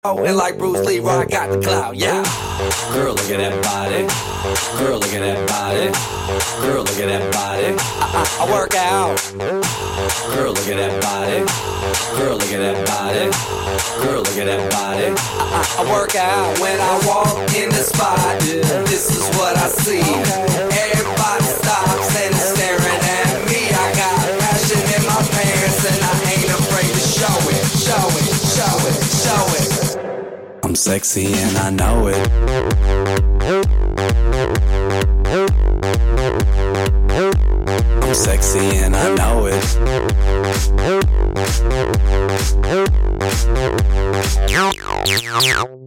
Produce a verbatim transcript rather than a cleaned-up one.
Oh, and like Bruce Lee, I got the clout, yeah. Girl, look at that body. Girl, look at that body. Girl, look at that body. I, I, I work out. Girl, look at that body. Girl, look at that body. Girl, look at that body. I, I, I work out when I walk in the spot. This is what I see. Everybody stops and is staring at me. I got passion in my pants and I ain't afraid to show it, show it, show it, show it. I'm sexy and I know it.